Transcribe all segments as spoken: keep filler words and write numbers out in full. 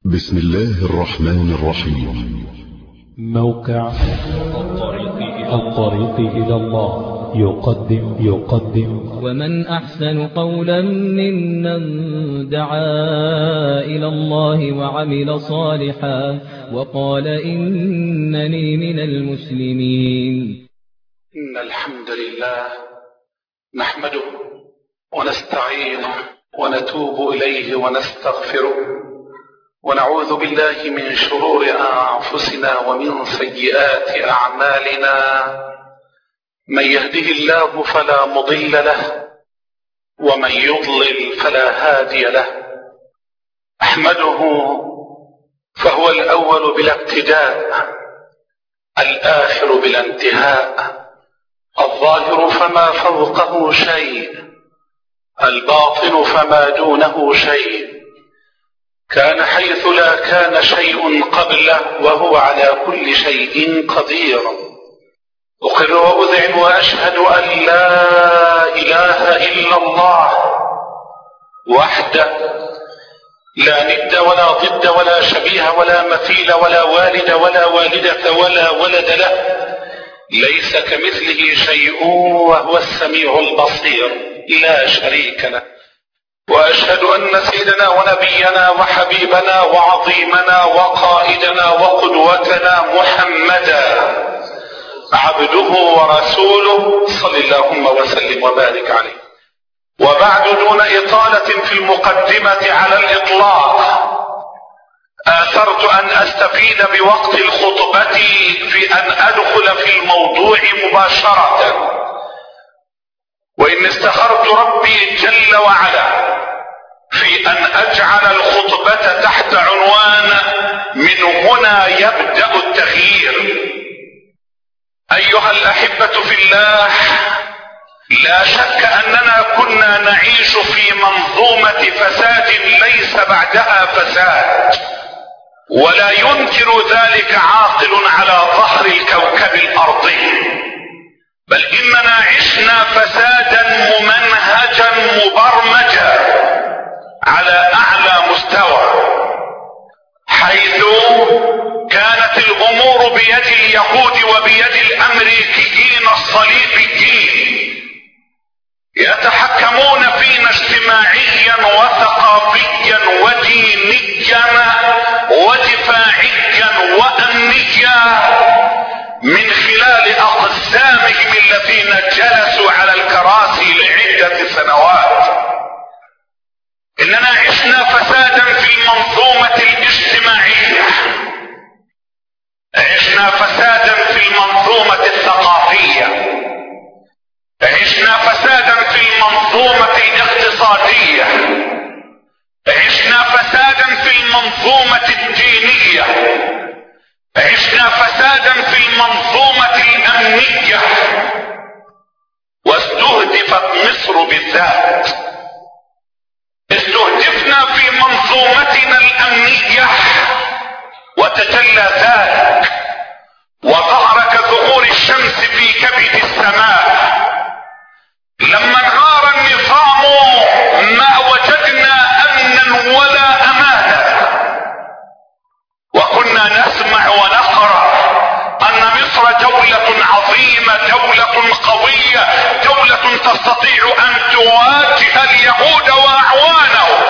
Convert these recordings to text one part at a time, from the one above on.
بسم الله الرحمن الرحيم. موقع الطريق إلى الله يقدم يقدم ومن أحسن قولا ممن دعا إلى الله وعمل صالحا وقال إنني من المسلمين. إن الحمد لله نحمده ونستعينه ونتوب إليه ونستغفره ونعوذ بالله من شرور أنفسنا ومن سيئات أعمالنا. من يهده الله فلا مضل له ومن يضلل فلا هادي له. أحمده فهو الأول بلا ابتداء، الآخر بلا انتهاء، الظاهر فما فوقه شيء، الباطن فما دونه شيء، كان حيث لا كان شيء قبله وهو على كل شيء قدير. أقر وأذعن وأشهد أن لا إله إلا الله وحده لا ند ولا ضد ولا شبيه ولا مثيل ولا والد ولا والدة ولا ولد له، ليس كمثله شيء وهو السميع البصير لا شريك له. وأشهد أن سيدنا ونبينا وحبيبنا وعظيمنا وقائدنا وقدوتنا محمدا عبده ورسوله صلى اللهم وسلم وبارك عليه. وبعد، دون إطالة في المقدمة على الإطلاق، آثرت أن أستفيد بوقت الخطبة في أن أدخل في الموضوع مباشرة، وإن استخرت ربي جل وعلا في أن أجعل الخطبة تحت عنوان من هنا يبدأ التغيير. أيها الأحبة في الله، لا شك أننا كنا نعيش في منظومة فساد ليس بعدها فساد، ولا ينكر ذلك عاقل على ظهر الكوكب الأرضي، بل إننا عشنا فسادا ممنهجا مبرمجا على أعلى مستوى، حيث كانت الأمور بيد اليهود وبيد الأمريكيين الصليبيين، يتحكمون فينا اجتماعيا وثقافيا ودينيا ودفاعيا وأمنيا من خلال أقسامهم الذين جلسوا على الكراسي لعدة سنوات. إننا عشنا فسادا في المنظومة الاجتماعية، عشنا فسادا في المنظومة الثقافية، عشنا فسادا في المنظومة الاقتصادية، عشنا فسادا في المنظومة الدينية، عشنا فسادا في المنظومة الأمنية، واستهدفت مصر بالذات. استهدفنا في منظومتنا الأمنية وتجلى ذلك وظهر كظهور الشمس في كبد السماء. لما انهار النظام ما وجدنا أمنا ولا أمانا، وكنا نسمع ونقرأ أن مصر دولة عظيمة، دولة قوية، دولة تستطيع أن تواجه اليهود وأعوانهم،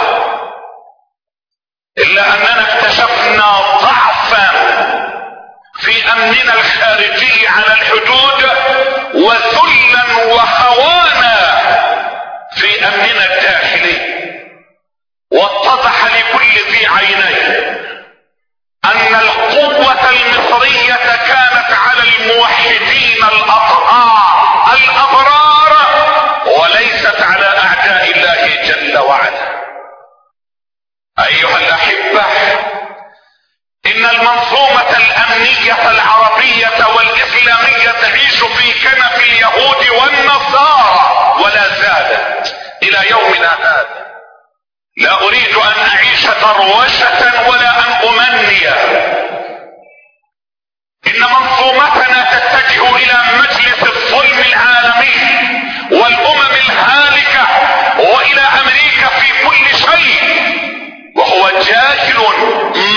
إلا أننا اكتشفنا ضعفا في أمننا الخارجي على الحدود وذلا وهوانا في أمننا الداخلي. واتضح لكل ذي عينين أن القوة المصرية كانت على الموحدين الأطهار الأبرار وليست على أعداء الله جل وعلا. أيها الأحبة، إن المنظومة الأمنية العربية والإسلامية تعيش في كنف اليهود والنصارى ولا زالت إلى يومنا هذا. لا أريد أن أعيش تروشة ولا أن أمني. إن منظومتنا تتجه إلى مجلس الظلم العالمي والأمم الهالكة وإلى أمريكا في كل شيء، وهو جاهل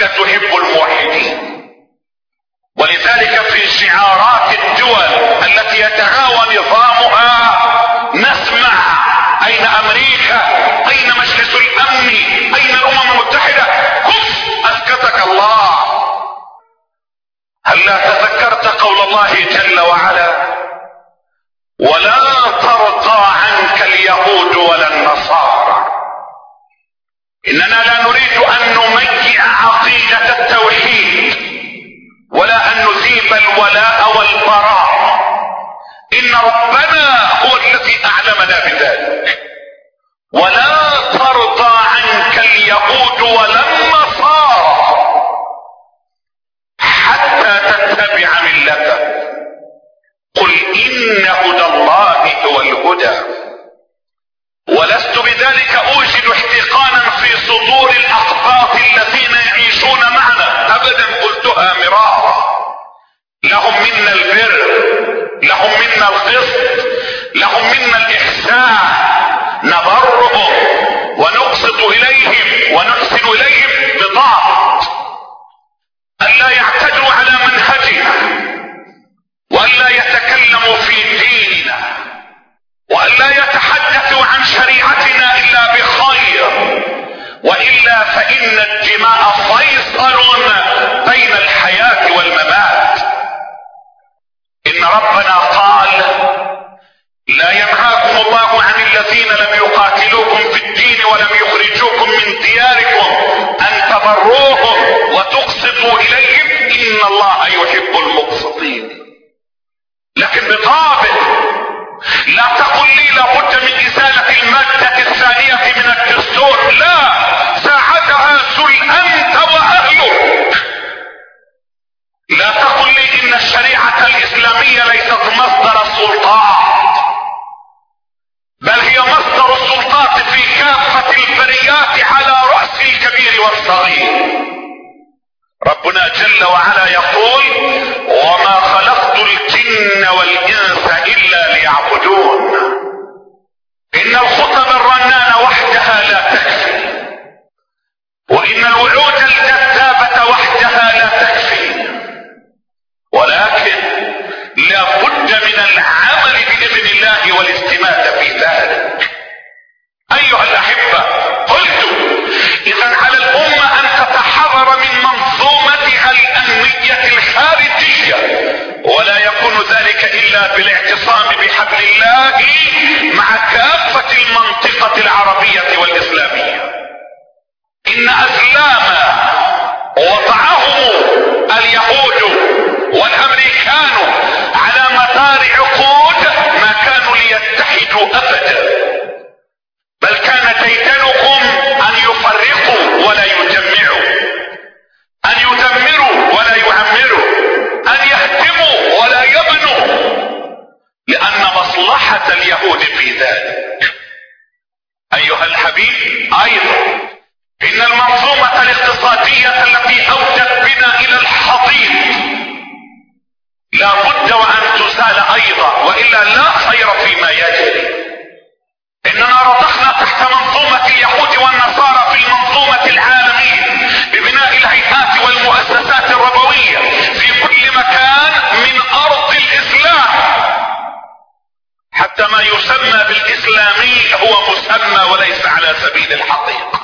اسرائيل تحب الموحدين. ولذلك في شعارات الدول التي يتهاوى نظامها نسمع اين امريكا، اين مجلس الامن، اين الامم المتحدة؟ كف اسكتك الله. هل لا تذكرت قول الله جل وعلا: ولا ترضى عنك اليهود ولا النصارى. اننا لا نريد ان نميع عقيدة التوحيد ولا ان نذيب الولاء والبراء. ان ربنا هو الذي اعلمنا بذلك. ولا ترضى عنك اليهود ولا النصارى حتى تتبع ملتهم قل ان هدى الله هو الهدى. ولست بذلك اوجد احتقانا في صدور الاقباط الذين يعيشون معنا ابدا، قلتها مرارا. لهم منا البر، لهم منا القسط، لهم منا الاحسان، نبرهم ونقسط اليهم ونحسن اليهم بضابط الا يعتدوا على منهجنا، والا يتكلموا في ديننا، والا يتحدثوا عن شريعتنا الا بخير، والا فان الدماء فيصل بين الحياة والممات. ان ربنا قال: لا ينهاكم الله عن الذين لم يقاتلوكم في الدين ولم يخرجوكم من دياركم ان تبروهم وتقسطوا اليهم ان الله يحب المقسطين. لكن بضابط، لا تقل لي لابد من ازالة المادة الثانية من الدستور، لا، ساعتها سل انت واهلك. لا تقل لي ان الشريعة الاسلامية ليست مصدر السلطات، بل هي مصدر السلطات في كافة البريات على رأس الكبير والصغير. ربنا جل وعلا يقول: وما خلقت الجن والانس الا ليعبدون. ان الخطب الرنانة وحدها لا تكفي، وان الوعود الجذابة وحدها لا تكفي، ولكن لا بد من العمل بإذن الله والاستماتة في ذلك. ايها الاحبة، قلت اذا على الامة ان تتحرر من منظومتها الامنية الخارجية، ولا يكون ذلك الا بالاعتصام بحبل الله مع كافة المنطقة العربية والاسلامية. ان اسلام وضعهم اليهود والامريكان على مدار عقود ما كانوا ليتحدوا ابدا، بل كان ديدنهم ان يفرقوا ولا يجمعوا، ان يدمروا ولا يعمروا، ان يهدموا ولا يبنوا، لان مصلحة اليهود في ذلك. ايها الحبيب، ايضا ان المنظومة الاقتصادية التي اودت بنا الى الحضيض لا بد وان تزال ايضا، والا لا خير فيما يجري. اننا رضخنا تحت منظومة اليهود والنصارى في المنظومة العالمية ببناء الهيئات والمؤسسات الربوية في كل مكان من ارض الاسلام، حتى ما يسمى بالاسلامي هو مسمى وليس على سبيل الحقيقة.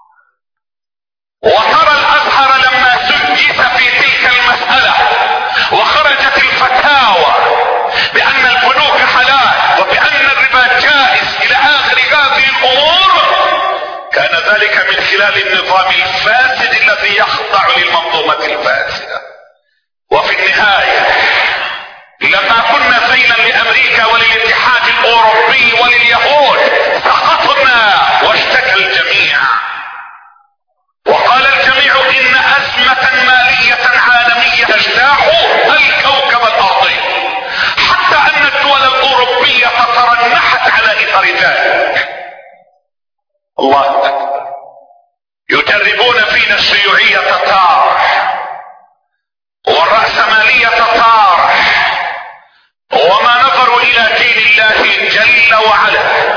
وترى الازهر لما سجس في تلك المسألة وخرجت الفتاوى بان البنوك حلال وبان الربا جائز الى اخر هذه الامور، كان ذلك من خلال النظام الفاسد الذي يخضع للمنظومة الفاسدة. وفي النهاية لما كنا ذيلا لامريكا وللاتحاد الاوروبي ولليهود سقطنا واشتكى الجميع، وقال الجميع ان ازمة مالية عالمية تجتاح الكوكب الارضي، حتى ان الدول الاوروبية تترنحت على اثر ذلك. الله اكبر. يجربون فينا الشيوعية تطارح، والرأسمالية تطارح، وما نظروا الى دين الله جل وعلا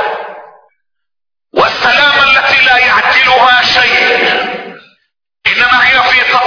والسلام التي لا يعدلها شيء، انما هي في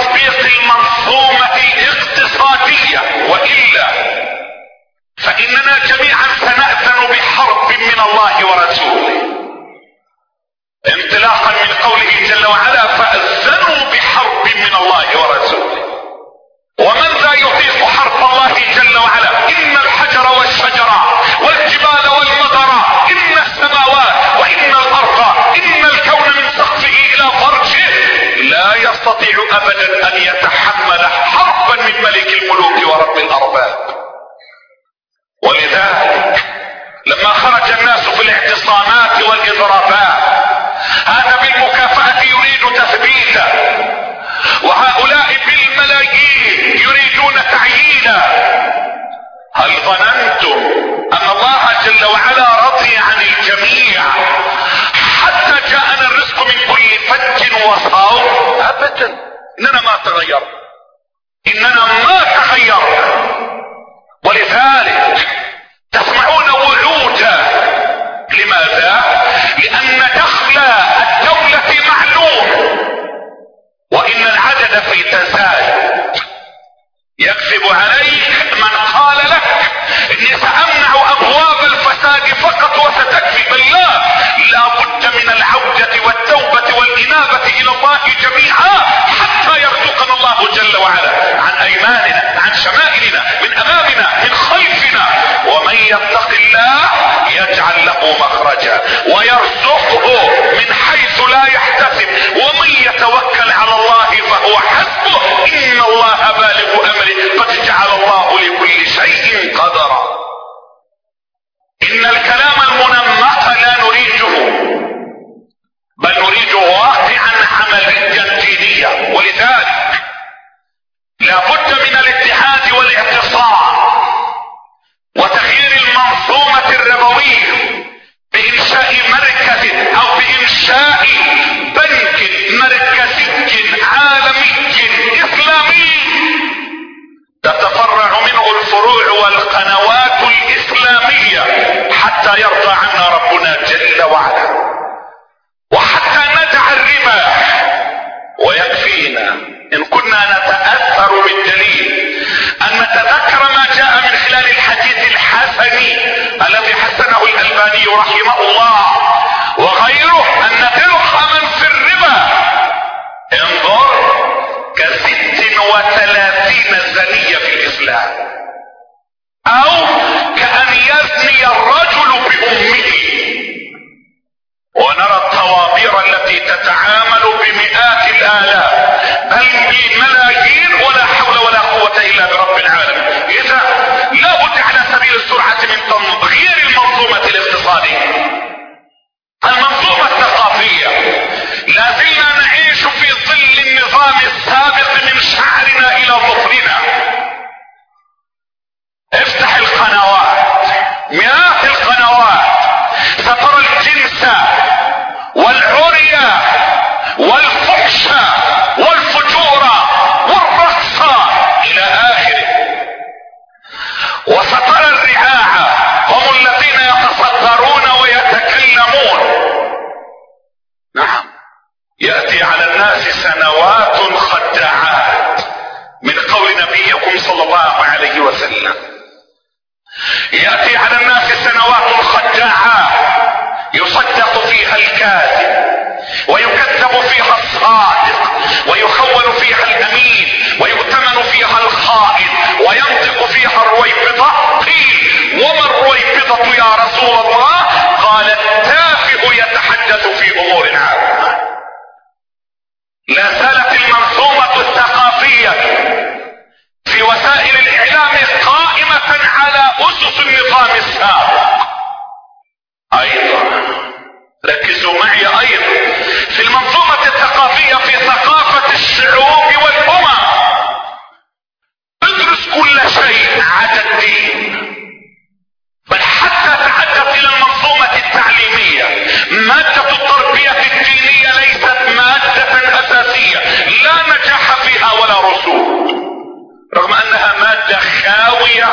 يستطيع ابدا ان يتحمل حرفا من ملك الملوك ورب الارباب. ولذلك لما خرج الناس في الاعتصامات والاضرابات هذا بالمكافأة يريد تثبيتا، وهؤلاء بالملايين يريدون تعيينا. هل ظننتم ان الله جل وعلا رضي عن الجميع حتى جاءنا الرزق من كل فج وصوب؟ ابدا، اننا ما تغير اننا ما تغير. ولذلك تسمعون وعودا. لماذا؟ لان دخل الدولة معلوم، وان العدد في تزايد. يكذب عليك من قال لك اني سامنع ابواب الفساد فقط وستكفي. بالله لا بد من العودة والتوبة والانابة الى الله جميعا حتى يرزقنا الله جل وعلا عن ايماننا، عن شمائلنا، من امامنا، من خلفنا. ومن يتق الله يجعل له مخرجا ويرزقه من حيث لا يحتسب، ومن يتوكل على الله فهو حسبه، ان الله بالغ امره قد جعل الله لكل شيء قدرا. ان الكلام المنمق لا نريده، بل نريد واقعا عمليا دينيا. ولذلك لا بد من الاتحاد والاعتصام وتغيير المنظومة الربوية بإنشاء مركز أو بإنشاء بنك مركزي عالمي إسلامي تتفرع منه الفروع والقنوات الإسلامية حتى يرضى عنا ربنا جل وعلا، وحتى ندع الربا. ويكفينا إن كنا نتأثر بالدليل أن نتذكر ما جاء من خلال الحديث الحسني الذي حسنه الألباني رحمه الله وغيره، أن درهما في الربا انظر كست وثلاثين زنية في الإسلام، أو كأن يزني الرجل بأمه. ونرى الطوابير التي تتعامل بمئات الآلاف بل بملايين، ولا حول ولا قوة إلا برب العالمين. إذا لا بد على سبيل السرعة من تغيير المنظومة الاقتصادية، المنظومة الثقافية. لا زلنا نعيش في ظل النظام السابق من شعرنا إلى ظفرنا. افتح القنوات، مئات القنوات، سترى الجنس والعري والفحش والفجور والرقص إلى آخره. وسترى الرعاع هم الذين يتصدرون ويتكلمون. نعم، يأتي على الناس سنوات خداعات من قول نبيكم صلى الله عليه وسلم. يأتي على الناس سنوات خداعات يصدق فيها الكاذب ويكذب فيها الصادق ويخون فيها الامين ويؤتمن فيها الخائن وينطق فيها الرويبضة. قيل وما الرويبضة يا رسول الله؟ قال التافه يتحدث في امور عامة. لا زالت المنظومة الثقافية في وسائل الاعلام قائمة على اسس النظام السابق. ايضا ركزوا معي ايضا في المنظومة الثقافية في ثقافة الشعوب والامم. ادرس كل شيء عدا الدين، بل حتى تعدت الى المنظومة التعليمية. مادة التربية الدينية ليست مادة اساسية لا نجاح فيها ولا رسوب، رغم انها مادة خاوية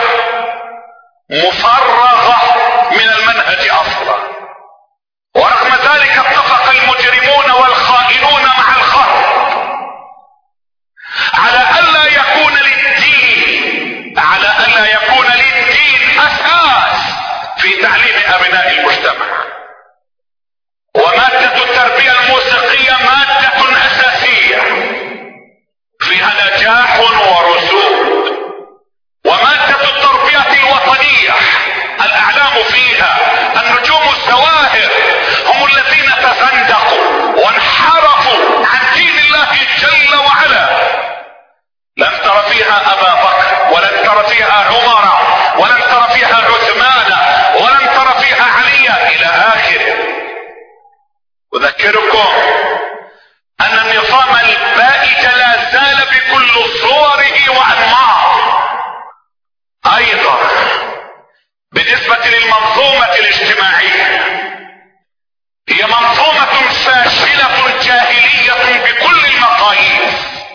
مفرغة من المنهج اصلا. ورغم ذلك اتفق المجرمون والخائنون مع الخلق على الا يكون للدين على الا يكون للدين اساس في تعليم ابناء المجتمع. ومادة التربية الموسيقية مادة اساسية فيها نجاح ورسوب. ومادة التربية الوطنية كل صوره وانماطه. ايضا بالنسبة للمنظومة الاجتماعية، هي منظومة فاشلة جاهلية بكل المقاييس،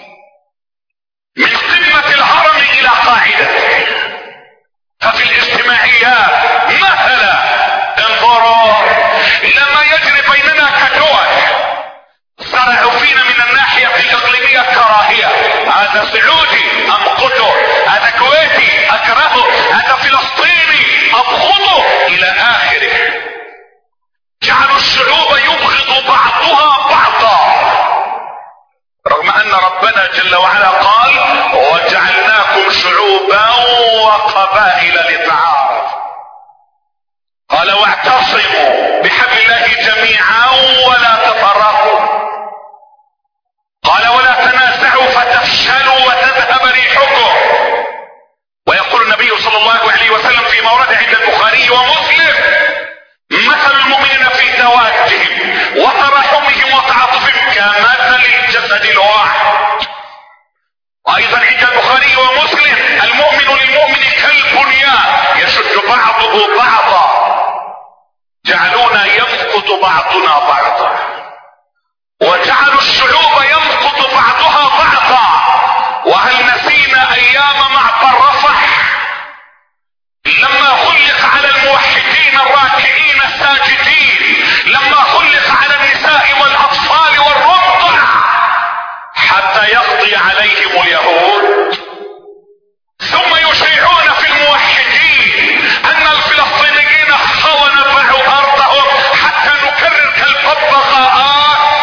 من قمة الهرم الى قاعدته. ففي الاجتماعيات مثلا انظروا الى ما يجري بيننا كدول، زرعوا فينا من الناحية الاقليمية كراهية، هذا سعودي امقته، هذا كويتي اكرهه، هذا فلسطيني ابغضه الى اخره. جعلوا الشعوب يبغض بعضها بعضا، رغم ان ربنا جل وعلا قال وجعلناكم شعوبا وقبائل لتعارفوا. قال واعتصموا بحبل الله جميعا ولا تفرقوا. قال ولا تنازعوا فتفشلوا وتذهب ريحكم. ويقول النبي صلى الله عليه وسلم في مورد عند البخاري ومسلم: مثل المؤمنين في توادهم وتراحمهم وتعاطفهم كمثل الجسد الواحد. وايضا عند البخاري ومسلم: المؤمن للمؤمن كالبنيان يشد بعضه بعضا. جعلونا يمقت بعضنا بعضا، وجعلوا الشعوب يمقت بعضها بعضا. وهل نسينا ايام معبر رفح لما خلق على الموحدين الراكعين الساجدين، لما خلق على النساء والاطفال والرضع حتى يقضي عليهم اليهود، ثم يشيعون في الموحدين ان الفلسطينيين خونوا ارضهم حتى نكرر كالببغاءات.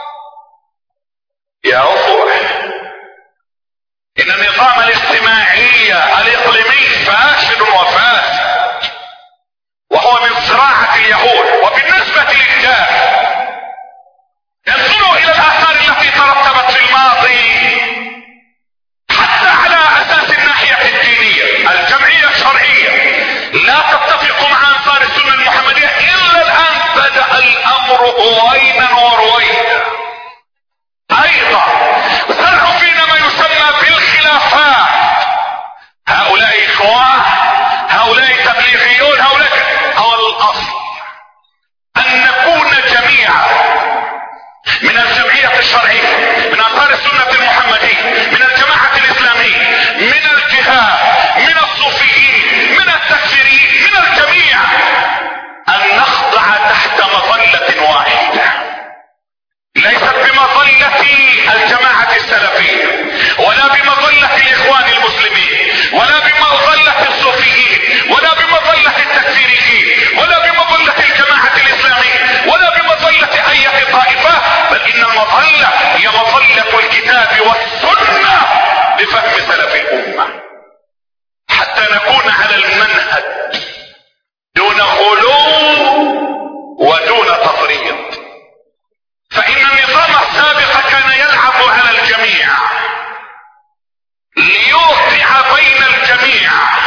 يا اخوة، ان النظام الاجتماعي الاقليمي فاشل وفاسد، وهو من صراعة اليهود. وبالنسبة للجاه، انظروا الى الاثار التي ترتبت في الماضي حتى على اساس الناحية الدينية. الجمعية الشرعية لا تتفق مع انصار السنة المحمدية الا الان بدأ الامر هوينا ورويدا. ايضا زرعوا فينا ما يسمى بالخلافات، هؤلاء اخوان، هؤلاء تبليغيون، هؤلاء. او الاصل ان نكون جميعا من الجمعية الشرعية، من انصار السنة المحمدية، من الجماعة الاسلامية، من الجهاد، من الصوفيين، من التكفيريين، من الجميع، ان نخضع تحت مظلة واحدة، ليست بمظلة الجماعة السلفية، ولا بمظلة الاخوان المسلمين، ولا بمظلة الصوفيين، ولا بمظلة التكفيريين، ولا بمظلة الجماعة الاسلامية، ولا بمظلة اي طائفة، بل ان المظلة هي مظلة الكتاب والسنة بفهم سلف الامة، حتى نكون على المنهج دون غلو ودون تفريط. فإن النظام السابق كان يلعب على الجميع ليوقع بين الجميع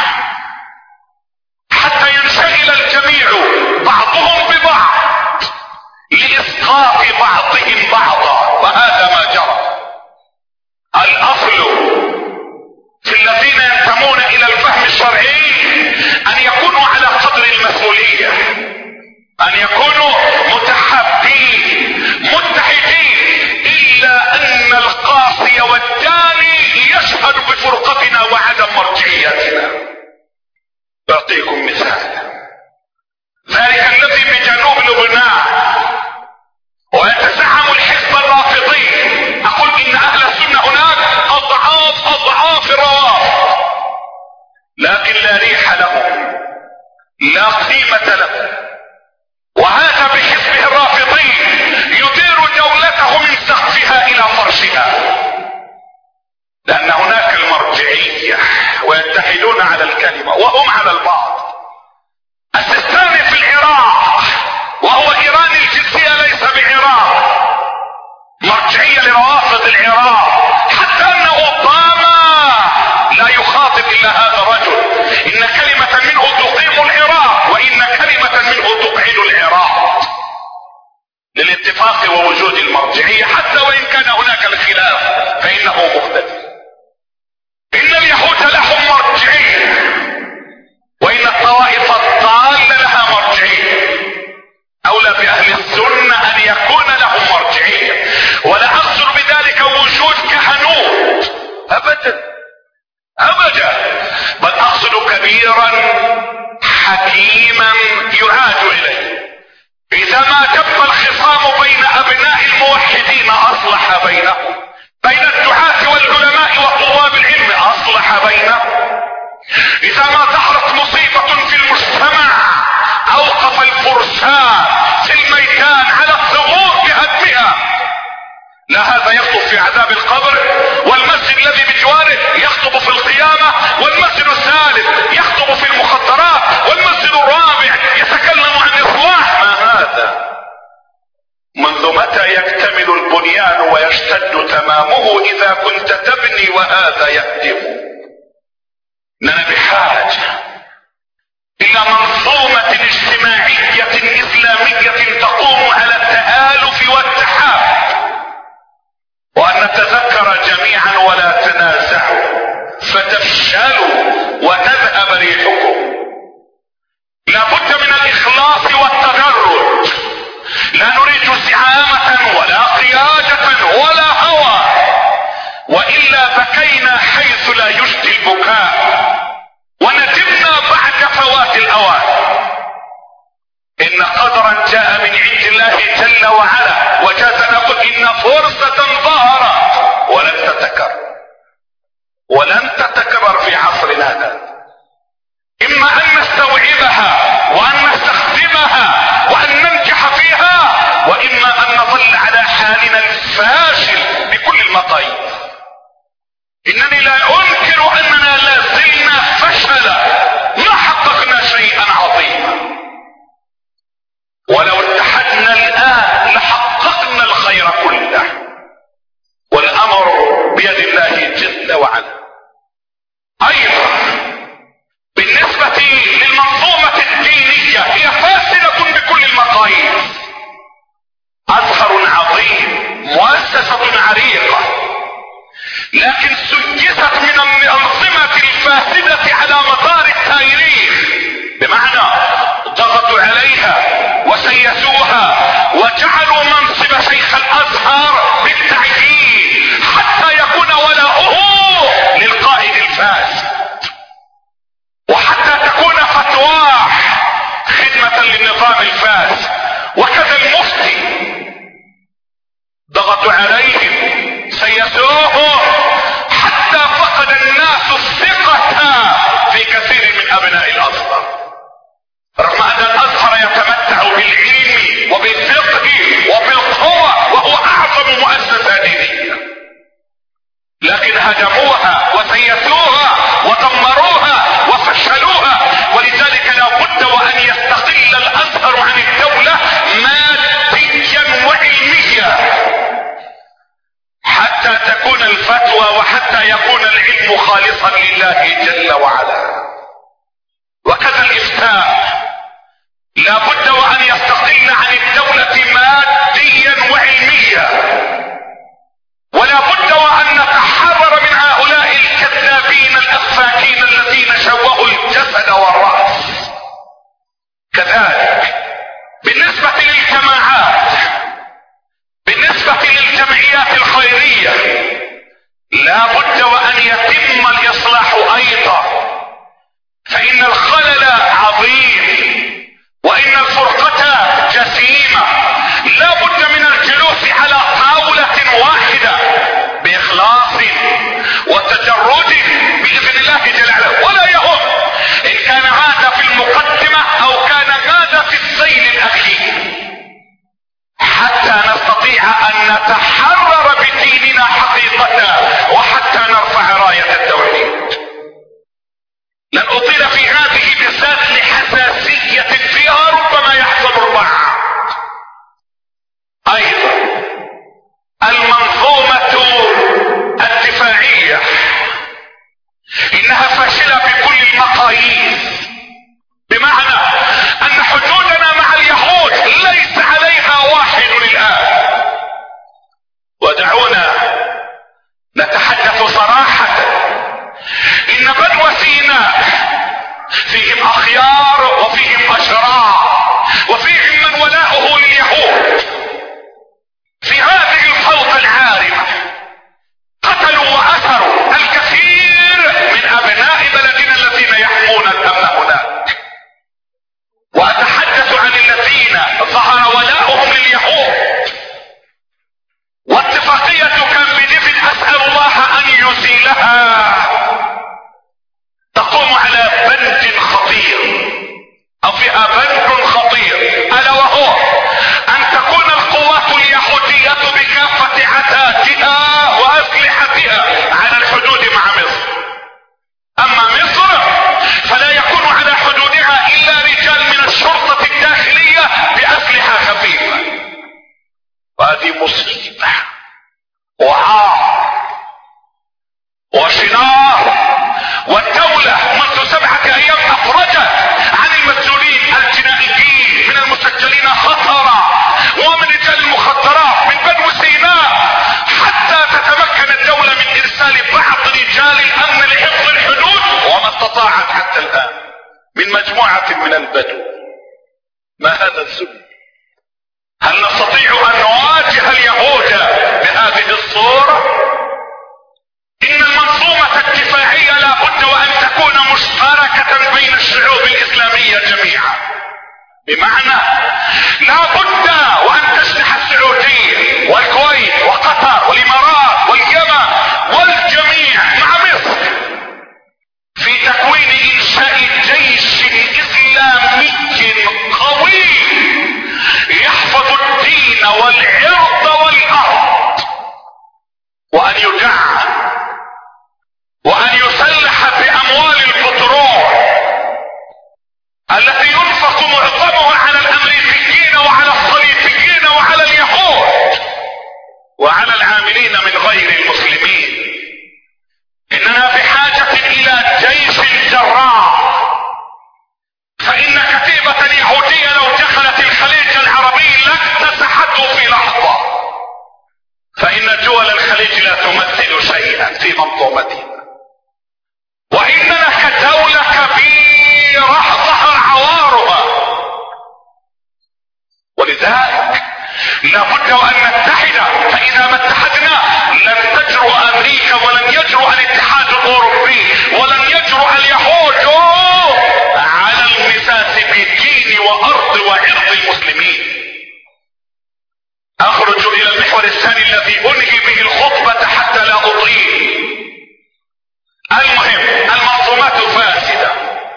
حتى ينشغل الجميع بعضهم ببعض لإسقاط بعضهم بعضا، وهذا ما جرى. الأصل في الذين ينتمون إلى الفهم الشرعي أن يكونوا على قدر المسؤولية، أن يكونوا متحابين متحدين، إلا أن القاصي والداني يشهد بفرقتنا وعدم مرجعيتنا. أعطيكم مثال: ذلك الذي بجنوب لبنان ويتزعم الحزب الرافضي، أقول إن أهل السنة هناك أضعاف أضعاف الروافض، لكن لا ريح لهم، لا قيمة لهم. وهذا بحزبه الرافضي يدير دولته من سقفها الى فرشها، لان هناك المرجعية ويتحدون على الكلمة وهم على البعض. السيستاني في العراق وهو ايراني الجنسية ليس بعراق، مرجعية لروافض العراق، حتى ان اوباما لا يخاطب الا هذا الرجل، ان كلمة منه تقيم العراق وان كلمة منه تبعد العراق، للاتفاق ووجود المرجعية. حتى وان كان هناك الخلاف فانه مختلف. ابدا ابدا، بل اقصد كبيرا حكيما يعاد اليه. اذا ما تم الخصام بين ابناء الموحدين اصلح بينهم، بين الدعاة والعلماء وطلاب العلم اصلح بينهم. اذا ما ظهرت مصيبة في المجتمع اوقف الفرسان في الميدان على الثغور بهدمها. لا هذا يخطب في عذاب القبر، والمسجد الذي بجواره يخطب في القيامة، والمسجد الثالث يخطب في المخدرات، والمسجد الرابع يتكلم عن اصلاح. ما هذا؟ منذ متى يكتمل البنيان ويشتد تمامه اذا كنت تبني وهذا يهدم؟ اننا بحاجة الى منظومة اجتماعية اسلامية تقوم على التآلف والتحاب، وان نتذكر جميعا ولا تنازعوا فتفشلوا وتذهب ريحكم. لا بد من الاخلاص والتدرج، لا نريد زعامة ولا قيادة ولا هوى، وإلا بكينا حيث لا يجدي البكاء وندمنا بعد فوات الأوان. إن قدرا جاء من عند الله جل وعلا، وجاز نقول إن فرصة ظهرت ولن تتكرر ولن تتكرر في عصرنا هذا. إما أن نستوعبها وأن نستخدمها وأن ننجح فيها، وإما أن نظل على حالنا الفاشل بكل المقاييس. إنني لا أنكر أننا لا زلنا فشلا، ما حققنا شيئا عظيما، ولو اتحدنا الآن لحققنا الخير كله، والأمر بيد الله جل وعلا. أيضا بالنسبة للمنظومة الدينية هي فاسدة بكل المقاييس. أزهر عظيم، مؤسسة عريقة، لكن سجست من الأنظمة الفاسدة على مدار التاريخ، بمعنى ضغطوا عليها وسيسوها وجعلوا منصب شيخ الأزهر بالتعيين حتى يكون ولاؤه للقائد الفاسد، وحتى تكون فتواه خدمة للنظام الفاسد. وكذا المفتي ضغطوا عليهم سيسوه حتى فقد الناس الثقة في كثير من أبناء الأزهر، رغم أن الأزهر يتمتع بالعلم وبالفقه وبالقوة وهو أعظم مؤسسة دينية، لكن هدموها وسيسوها ودمروها وفشلوها. ولذلك لا بد وأن يستقل الأزهر عن الدولة ماديا وعلميا حتى تكون الفتوى وحتى يكون العلم خالصا لله جل وعلا. وكذا الإفتاء لا بد وأن يستقل عن الدولة ماديا وعلميا، ولا بد وأن نتحرر من هؤلاء الكذابين الأفاكين الذين شوهوا الجسد والرأس. كذلك بالنسبة للجماعات، بالنسبة للجمعيات الخيرية لا بد وأن يتم الإصلاح أيضا، فإن الخلل عظيم وإن الفرقة جسيمة. لا بد من الجلوس على طاولة واحدة بإخلاص وتجرد بإذن الله جل وعلا، ولا يهم إن كان هذا في المقدمة أو كان هذا في السيل الأخير، حتى نستطيع أن نتحرر بديننا حقيقة، وحتى نرفع كلها تقوم على بند خطير او فيها بند خطير، الا وهو ان تكون القوات اليهودية بكافة عتاتها واسلحتها على الحدود مع مصر. اما مصر فلا يكون على حدودها الا رجال من الشرطة الداخلية باسلحة خفيفة، وهذه مصيبة وعار وشنار. والدولة منذ سبعة ايام افرجت عن المسؤولين الجنائيين من المسجلين خطرا ومن رجال المخدرات من بدو سيناء، حتى تتمكن الدولة من ارسال بعض رجال الامن لحفظ الحدود، وما استطاعت حتى الان من مجموعة من البدو. ما هذا الذل؟ هل نستطيع ان نواجه اليهود بهذه الصورة؟ ان المنظومة الدفاعية لا بد وان تكون مشتركة بين الشعوب الاسلامية جميعا، بمعنى لا بد وان تسلح السعودية والكويت وقطر والامارات واليمن والجميع مع مصر في تكوين انشاء جيش اسلامي قوي يحفظ الدين والعرض والارض، وان يدعم وان يسلح باموال البترول التي ينفق معظمها على الامريكيين وعلى الصليبيين وعلى اليهود وعلى العاملين من غير المسلمين. اننا بحاجة الى جيش جراح، فان كتيبة يهودية لو دخلت الخليج العربي لاكتسحته في لحظة، فان دول الخليج لا تمثل شيئا في منظومتها، واننا كدولة كبيرة ظهر عوارها. ولذلك لابد وان نتحد، فاذا ما اتحدنا لن تجرؤ امريكا ولن يجرؤ الاتحاد الاوروبي ولن يجرؤ اليهود على المساس بدين وارض وعرض المسلمين. اخرج الى المحور الثاني الذي انهي به الخطبة حتى لا اطيل. المهم المنظومات فاسدة،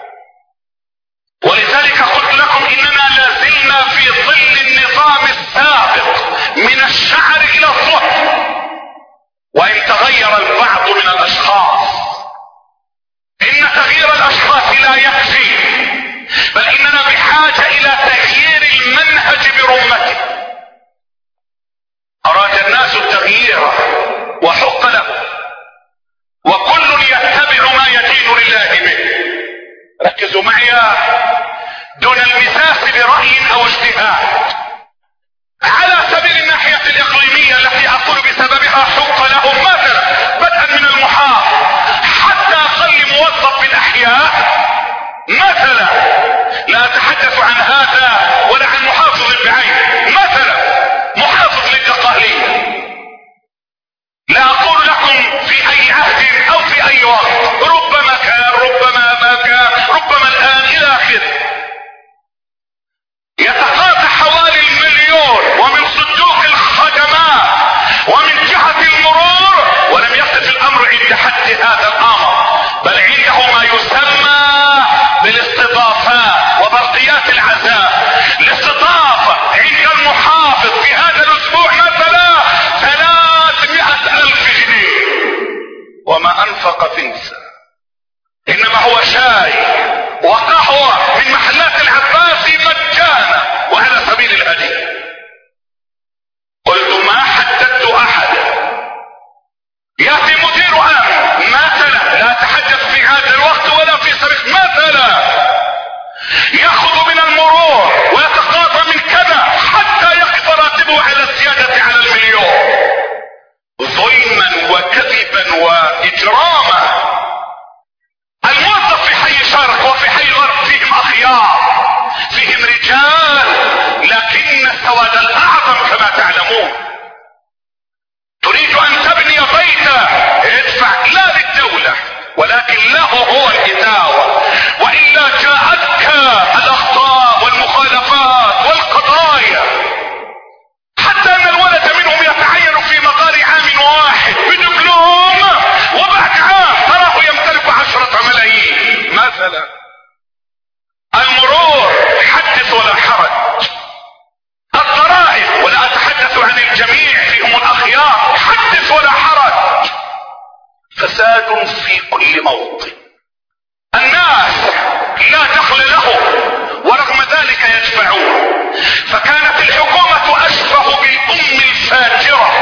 ولذلك قلت لكم اننا لازلنا في ظل النظام السابق من الشعر الى الظهر، وان تغير البعض من الاشخاص ان تغيير الاشخاص لا يكفي، بل اننا بحاجة الى تغيير المنهج برمته. اراد الناس التغيير وحق له، وكل يتبع ما يدين لله به. ركزوا معي دون المساس برأي او اجتهاد. على سبيل الناحية الاقليمية التي اقول بسببها حق لهم، مثلا بدءا من المحافظ حتى اقل موظف في الاحياء، مثلا لا اتحدث عن هذا ولا عن محافظ بعينه، مثلا محافظ للدقهلية، لا اقول لكم في اي عهد او في اي وقت، ربما كان ربما ما كان ربما الان الى اخره، يتقاطع حوالي المليون ومن صندوق الخدمات ومن جهة المرور، ولم يقف الامر عند حد هذا الامر، بل عنده ما يسمى بالاستضافات وبرقيات العزاء. الاستضافة عند المحافظ في هذا الاسبوع مثلا ثلاثمائة الف جنيه، وما انفق فيسا، انما هو شاي وقهوة من محلات العباسي مجانا وعلى سبيل الهدية. قلت ما حددت احدا، ياتي مدير امن مثلا، لا اتحدث في هذا الوقت ولا في سابق، مثلا ياخذ من المرور ويتقاطع من كذا حتى يقف راتبه على الزيادة على المليون، ظلما وكذبا واجراما. الموظف في حي شرق وفي حي غرب فيهم اخيار، فيهم رجال، لكن السواد الاعظم كما تعلمون. تريد ان تبني بيتا، ادفع لا للدولة ولكن له هو الإداوة، وإلا جاءتك الأخطاء والمخالفات والقضايا، حتى أن الولد منهم يتعين في مقار عام واحد بدبلوم، وبعد فساد في كل موطن. الناس لا دخل لهم ورغم ذلك يدفعون. فكانت الحكومة أشبه بالأم الفاجرة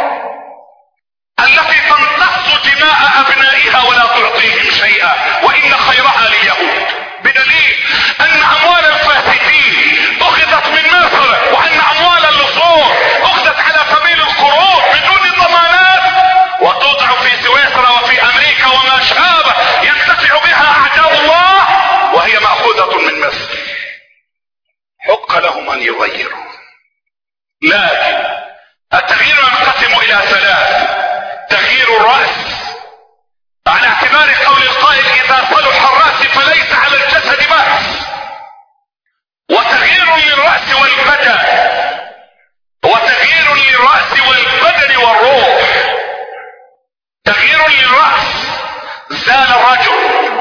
التي تمتص دماء أبنائها ولا تعطيهم شيئا، وإن خيرها لليهود، بدليل أن أموال الفاسدين أخذت من مصر، وأن أموال اللصوص أخذت على سبيل القروض بدون ضمانات وتوضع في سويسرا وفي أمريكا وما شابه ينتفع بها أعداء الله، وهي مأخوذة من مصر. حق لهم أن يغيروا، لكن التغيير ينقسم إلى ثلاث: تغيير الرأس على اعتبار قول القائل إذا صلح الرأس فليس على الجسد بأس، وتغيير للرأس والبدن، وتغيير للرأس والبدن والروح. تغيير للرأس زال الرجل،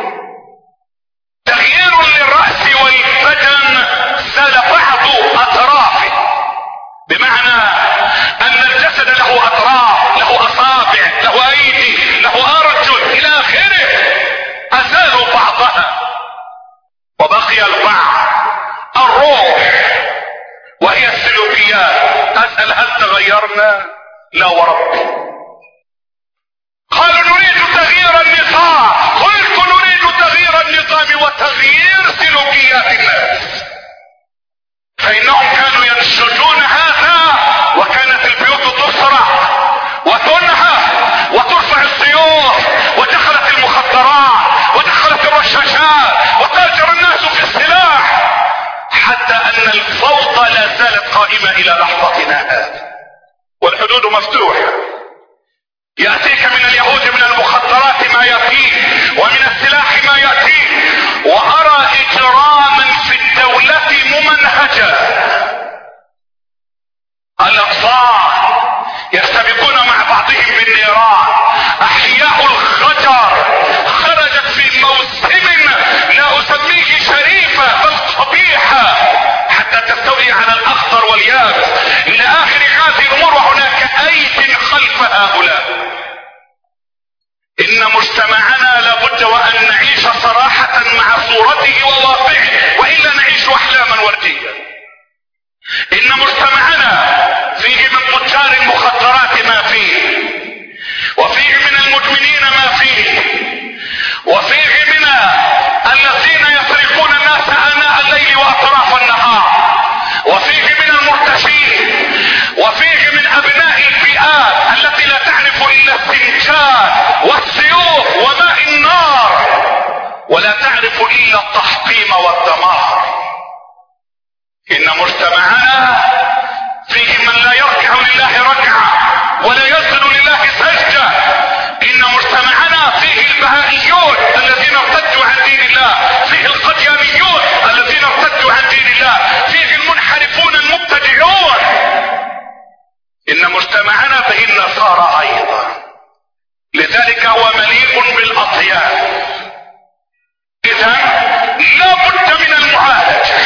تغيير للرأس والبدن زال بعض أطرافه، بمعنى أن الجسد له أطراف، له أصابع، له أيدي، له أرجل إلى آخره، أزالوا بعضها وبقي البعض الروح وهي السلوكيات. أسأل هل تغيرنا؟ لا وربي. قالوا نريد تغيير النظام، قلت نريد تغيير النظام وتغيير سلوكيات الناس، فإنهم كانوا ينشجون هذا وكانت البيوت تسرع وتنهى وترفع السيوف، ودخلت المخدرات ودخلت الرشاشات وتاجر الناس في السلاح، حتى أن الفوضى لا زالت قائمة إلى لحظتنا هذه، والحدود مفتوحة. يأتيك من اليهود من المخدرات ما يأتيك ومن السلاح ما يأتيك، وأرى إجراما في الدولة ممنهجا. الأطفال يستبقون مع بعضهم بالنيران، أحياء الخجر خرجت في موسم لا أسميه شريفة بل قبيحة حتى تستولي على الأخضر واليابس إلى آخر هذه الأمور، وهناك أيد خلف هؤلاء. إن مجتمعنا لابد وأن نعيش صراحة مع صورته وواقعه، وإلا نعيش أحلاما وردية. إن مجتمعنا فيه من تجار المخدرات ما فيه، وفيه من المدمنين ما فيه، وفيه من الذين يسرقون الناس آناء الليل وأطراف النهار، وفيه من المرتشين، وفيه من أبناء الفئات التي لا تعرف إلا السنجان والسيوف وماء النار، ولا تعرف إلا التحطيم والدمار. إن مجتمعنا فيه من لا يركع لله ركعة ولا يسجد لله سجدة. إن مجتمعنا فيه البهائيون الذين ارتدوا عن دين الله، فيه القديانيون الذين ارتدوا عن دين الله، فيه المنحرفون المبتدعون. إن مجتمعنا فيه النصارى أيضا، لذلك هو مليء بالأطياف. إذا لا بد من المعالجة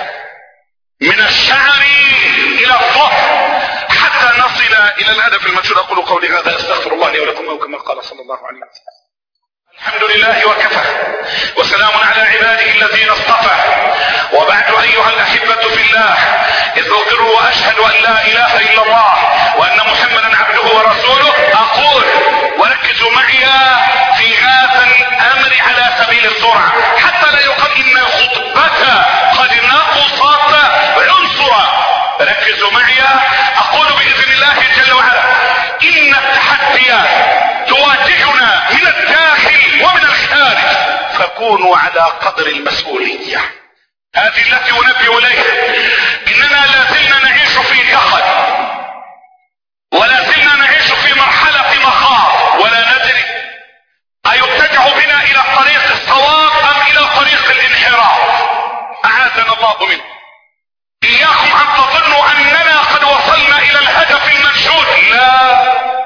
من الشعر إلى الظهر حتى نصل إلى الهدف المنشود. أقول قولي هذا، أستغفر الله لي ولكم، أو كما قال صلى الله عليه وسلم. الحمد لله وكفى، وسلام على عباده الذين اصطفى، وبعد أيها الأحبة في الله، إذ أقر وأشهد أن لا إله إلا الله وأن محمدا عبده ورسوله، أقول وركزوا معي في هذا الأمر على سبيل السرعة حتى لا يقال إن خطبة قد نقصت عنصرا. ركزوا معي، أقول بإذن الله جل وعلا إن التحديات تواجهنا من الداخل ومن الخارج، فكونوا على قدر المسؤولية. هذه التي أنبه إليها، إننا لا زلنا نعيش في دخل، ولا زلنا نعيش في مرحلة مخاض، ولا ندري أيتجه بنا إلى طريق الصواب أم إلى طريق الانحراف، أعاذنا الله منه. إياكم أن تظنوا أننا قد وصلنا إلى الهدف المنشود، لا.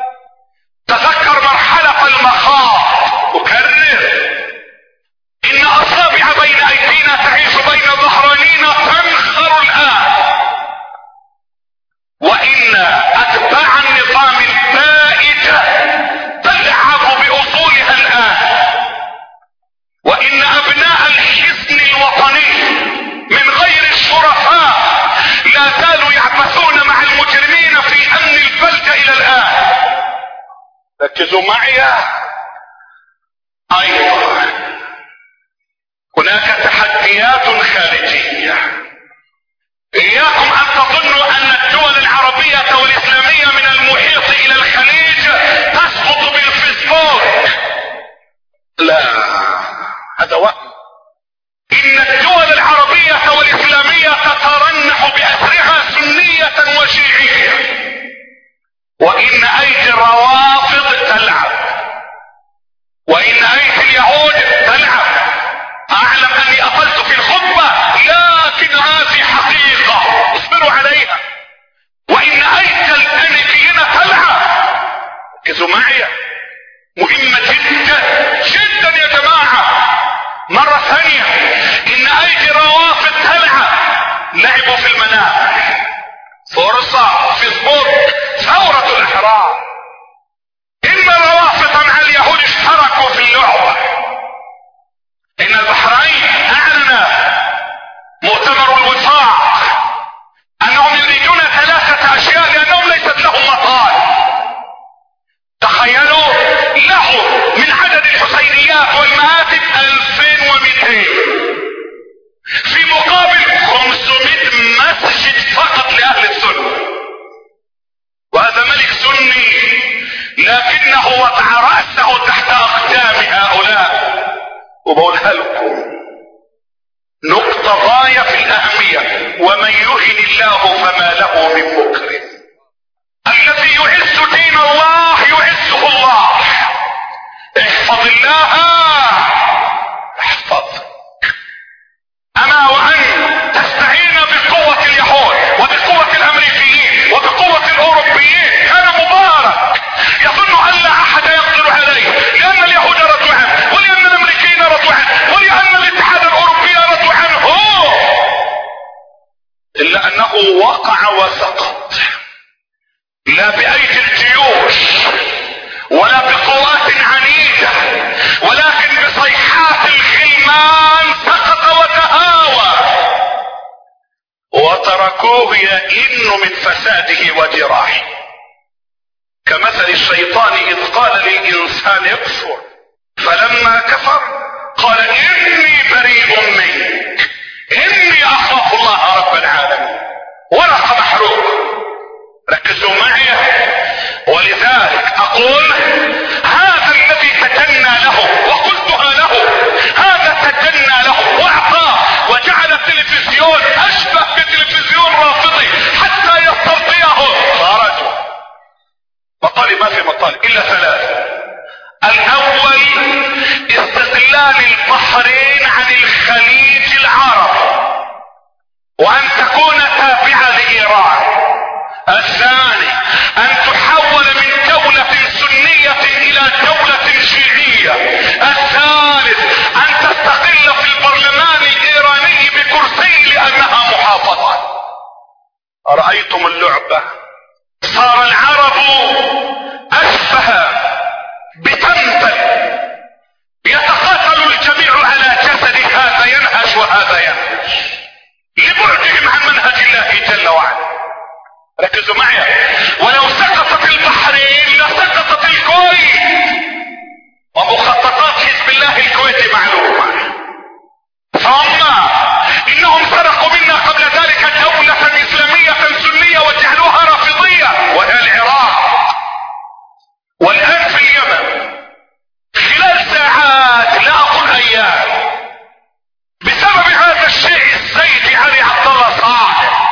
تذكر مرحلة المخاض، أكرر إن أصابع بين أيدينا تعيش بين ظهرانينا تنخر الآن، وإن أتباع النظام ركزوا معي. ايضا هناك تحديات خارجية. اياكم ان تظنوا ان الدول العربية والاسلامية من المحيط الى الخليج تسقط بالفسفور. لا، هذا وهم. ان الدول العربية والاسلامية تترنح باسرها سنية وشيعية، وان ايدي الروافض تلعب، وان ايدي اليهود تلعب. اعلم اني اطلت في الخطبة، لكن هذه حقيقة اصبروا عليها. وان ايدي الامريكيين تلعب. ركزوا معي، مهمة جدا جدا يا جماعة. مرة ثانية، ان ايدي الروافض تلعب. لعبوا في المنابر، فرصة، فيسبوك، ثورة الاحرار. ان الروافض مع اليهود اشتركوا في اللعبة. ان البحرين اعلن مؤتمر الوفاق انهم يريدون ثلاثة اشياء لانهم ليست لهم مطالب. تخيلوا، له من عدد الحسينيات والمآتب ألفين ومئتين، في مقابل خمسمائة مسجد فقط لأهل السنة. وهذا ملك سني لكنه وضع رأسه تحت أقدام هؤلاء. وبقولها لكم نقطة غاية في الأهمية، ومن يهن الله فما له من مكرم. الذي يعز دين الله يعزه الله. احفظ الله احفظك. اما وان تستعين بقوة اليهود وبقوة الامريكيين وبقوة الاوروبيين كان مبارك يظن ان لا احد يقدر عليه، لان اليهود ردوا عنه، ولان الامريكيين ردوا عنه، ولان الاتحاد الاوروبي ردوا عنه، الا انه وقع وسقط، لا بايدي الجيوش ولا بقوات عنيدة، ولكن بصيحات الغلمان سقط وتهاوى، وتركوه يئن من فساده وجراحه. كمثل الشيطان اذ قال للانسان اكفر فلما كفر قال اني بريء منك اني اخاف الله رب العالمين. ورقة محروق. ركزوا معي. ولذلك اقول هذا الذي تجنى له، وقلتها له، هذا تجنى له واعطاه وجعل التلفزيون اشبه بتلفزيون رافضي حتى يسترضيه. خرجوا مطالب، ما في مطالب الا ثلاثة. الاول استقلال البحرين عن الخليج العربي وان تكون تابعة لايران. الثاني ان تحول من دولة سنية الى دولة شيعية. الثالث ان تستقل في البرلمان الايراني بكرسي لانها محافظة. رأيتم اللعبة؟ صار العرب اشبه بتنبل يتقاتل الجميع على جسد، هذا ينهش وهذا ينهش لبعدهم عن منهج الله جل وعلا. ركزوا معي. ولو سقطت البحرين لسقطت الكويت، ومخططات حزب الله الكويتي معلومة. ثم انهم سرقوا منا قبل ذلك دولة اسلامية سنية وجعلوها رافضية، وهي العراق. والان في اليمن خلال ساعات لا اقول ايام، بسبب هذا الشيء الزيدي علي عبد الله صالح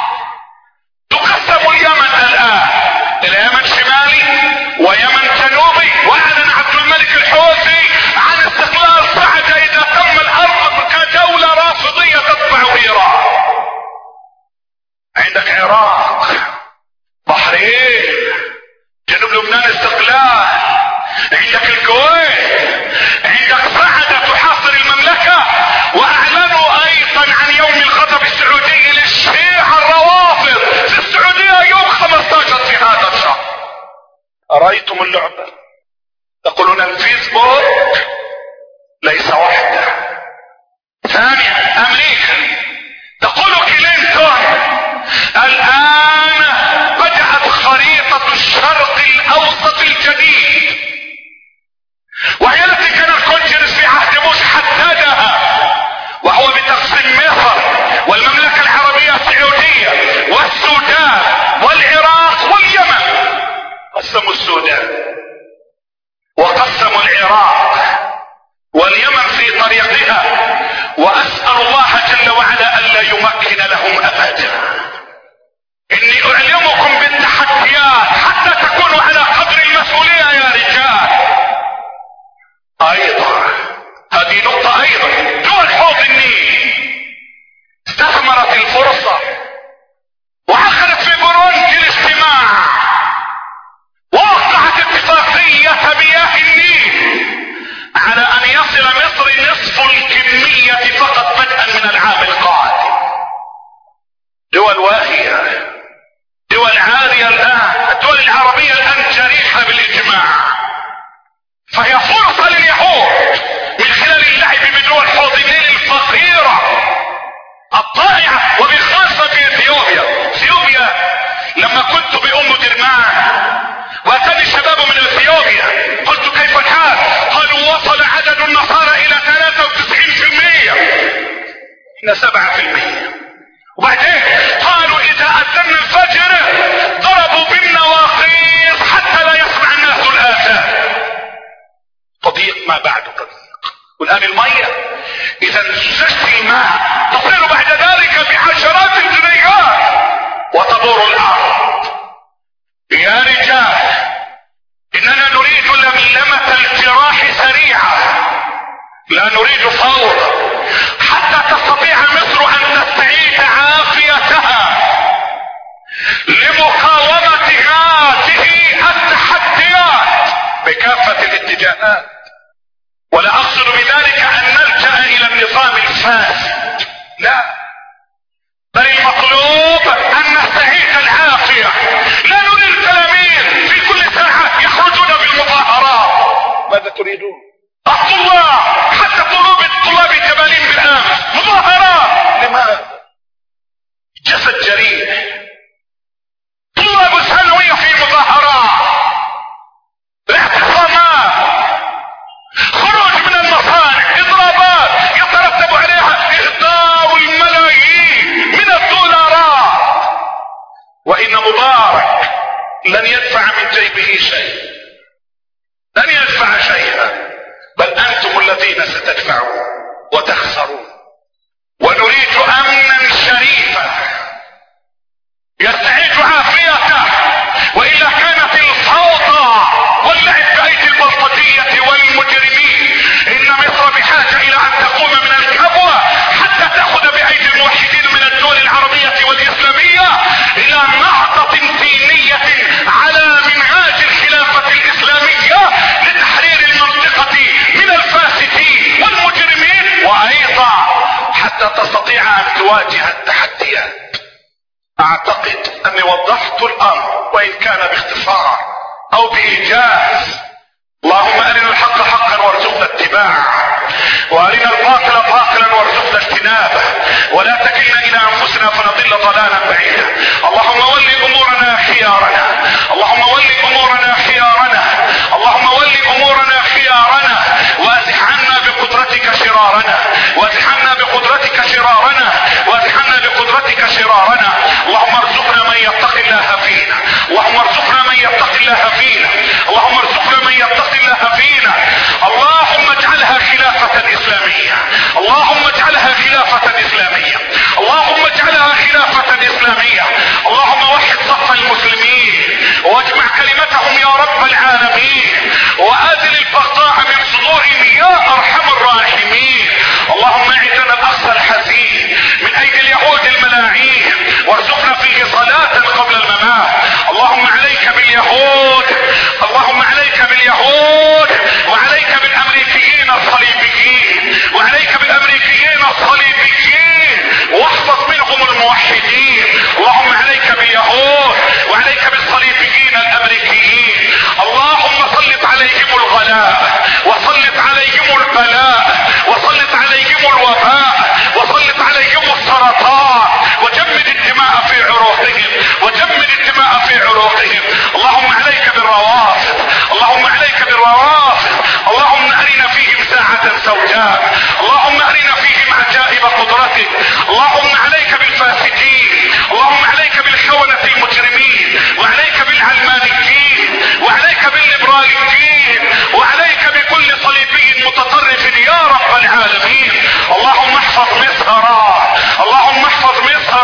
تقسم اليمن الان الى يمن شمالي ويمن جنوبي. واعلن عبد الملك الحوثي عن استقلال صعد اذا تم الارض كدولة رافضية تتبع ايران. عندك عراق، بحرين، جنوب لبنان استقلال، عندك الكويت، عندك صعد تحاصر المملكة. واعلنوا ايضا عن يوم الغضب السعودي للشيعة الروافض في السعودية يوم خمسة عشر في هذا الشهر. أرأيتم اللعبة؟ تقولون الفيسبوك ليس وحده. ثانيا امريكا، تقول كلينتون الان بدأت خريطة الشرق الاوسط الجديد العراق واليمن في طريقها، واسأل الله جل وعلا الا يمكن لهم ابدا. اني اعلمكم بالتحديات حتى تكونوا على قدر المسؤولية يا رجال. ايضا هذه نقطة ايضا، دول حوض النيل استثمرت الفرصة وعقدت في برونج الاجتماع ووقعت اتفاقية مياه النيل على ان يصل مصر نصف الكمية فقط بدءا من العام القادم. دول واهية، دول عالية الان، الدول العربية الان جريحة بالاجماع، فهي فرصة لليهود من خلال اللعب بدول حوض النيل الفقيرة الضائعة، وبخاصة اثيوبيا. اثيوبيا لما كنت بأم درمان واتاني الشباب من اثيوبيا قلت كيف الحال؟ قالوا وصل عدد النصارى الى ثلاثة وتسعين بالمئة، احنا سبعة بالمئة. وبعدين قالوا اذا اذن الفجر ضربوا بالنواقيس حتى لا يسمع الناس الاذان. تضييق ما بعده تضييق. والان المية اذا زجت الماء تصير بعد ذلك بعشرات الجنيهات وتبور الارض. يا رجال اننا نريد لملمة الجراح سريعة، لا نريد فوضى، حتى تستطيع مصر ان تستعيد عافيتها لمقاومة هذه التحديات بكافة الاتجاهات. ولا اقصد بذلك ان نلجأ الى النظام الفاسد، لا، بل المطلوب ان نستعيد العافية. لا نريد التلاميذ في كل ساعة يخرجون بالمظاهرات. ماذا تريدون؟ الطلاب حتى طلاب الطلاب جبالين بالامس مظاهرات. لماذا؟ جسد جريح. طلاب الثانوية في مظاهرات، اعتصامات، خروج من المصانع، اضرابات يترتب عليها اهدار الملايين من الدولارات. وان مبارك لن يدفع من جيبه شيء، لن يدفع شيئا، بل انتم الذين ستدفعون وتخسرون. ونريد امنا شريفا يستعيد عافيته، والا كانت الفوضى واللعب بايدي البلطجية والمجرمين. ان مصر بحاجة الى ان تقوم من الكبوة حتى تاخذ بايدي الموحدين من الدول العربية والاسلامية الى نهضة دينية على منهاج الخلافة الاسلامية لتحرير المنطقة من الفاسدين والمجرمين، وايضا حتى تستطيع ان تواجه التحديات. اعتقد اني وضحت الامر وان كان باختصار او بايجاز. اللهم ارنا الحق حقا وارزقنا اتباعه، وارنا الباطل باطلا وارزقنا اجتنابه، ولا تكلنا الى انفسنا فنضل ضلالا بعيدا. اللهم ول امورنا خيارنا، اللهم ول امورنا خيارنا، اللهم ول امورنا خيارنا، وازح عنا بقدرتك شرارنا، وازح عنا بقدرتك شرارنا، وازح عنا بقدرتك شرارنا. اللهم ارزقنا من يتقي الله فينا، اللهم ارزقنا من يتقي الله فينا، اللهم ارزقنا من يتقي الله فينا. اللهم اجعلها خلافة اسلامية، اللهم اجعلها خلافة اسلامية، اللهم اجعلها خلافة اسلامية. اللهم وحد صف المسلمين واجمع كلمتهم يا رب العالمين، وازل البغضاء من صدورهم يا ارحم الراحمين. اللهم اعزنا الاخذ الحزين من ايدي اليهود الملاعين، وارزقنا فيه صلاة قبل الممات. اللهم عليك باليهود، اللهم عليك باليهود، وعليك بالامريكيين الصليبيين، وعليك بالامريكيين الصليبيين، واحفظ منهم الموحدين. اللهم عليك باليهود وعليك بالصليبيين الامريكيين. اللهم سلط عليهم الغلاء، وسلط عليهم البلاء، وسلط عليهم الوباء، وسلط عليهم السرطان، وجمد الدماء في عروقهم، وجمد الدماء في عروقهم. اللهم عليك بالروافض، اللهم عليك بالروافض. اللهم ارنا فيهم ساعة سوداء، اللهم ارنا فيهم عجائب قدرتك. اللهم عليك بالفاسدين، اللهم عليك بالخونة المجرمين، وعليك بالعلمانيين، وعليك بالليبراليين، وعليك بكل احفظ مصر، اللهم احفظ مصر،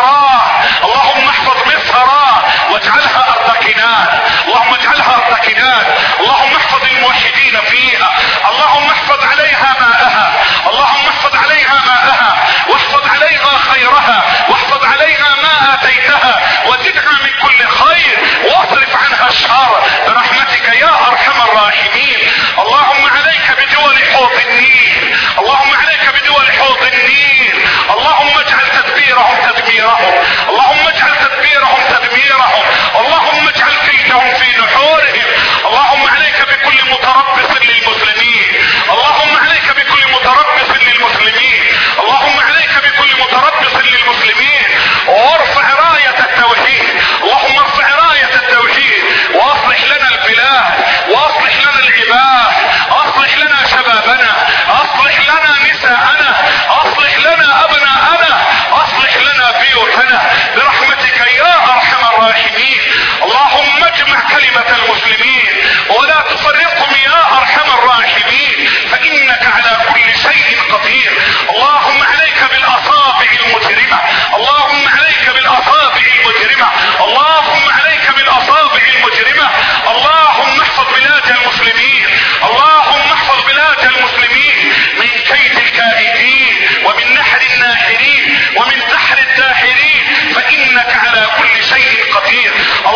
اللهم احفظ مصر واجعلها ارض كنان، اللهم اجعلها ارض كنان، اللهم احفظ الموحدين فيها، اللهم احفظ عليها ماءها، اللهم احفظ عليها ماءها واحفظ عليها خيرها، واحفظ عليها ما اتيتها وزدها من كل خير واصرف عنها الشر برحمتك يا ارحم الراحمين. اللهم عليك بدول حوض النيل، اللهم عليك بدول حوض النيل، اللهم اجعل تدبيرهم تدميرهم، اللهم اجعل تدبيرهم تدميرهم، اللهم اجعل كيدهم في نحورهم. اللهم عليك بكل متربص للمسلمين، اللهم عليك بكل متربص للمسلمين، اللهم عليك بكل متربص للمسلمين، وارفع راية التوحيد، اللهم ارفع راية التوحيد واصلح لنا البلاد واصلح لنا العباد، اصلح لنا شبابنا، اصلح لنا نساءنا، اصلح لنا ابناءنا، اصلح لنا بيوتنا برحمتك يا ارحم الراحمين. اللهم اجمع كلمة المسلمين ولا تفرقهم يا ارحم الراحمين، فانك على كل شيء قدير. اللهم عليك بالاصابع المجرمة، اللهم عليك بالاصابع المجرمة، اللهم عليك بالاصابع المجرمة. اللهم احفظ بلاد المسلمين، اللهم احفظ بلاد المسلمين من كيد الكائدين ومن نحر الناحرين ومن سحر الداحرين، فانك على كل شيء قدير.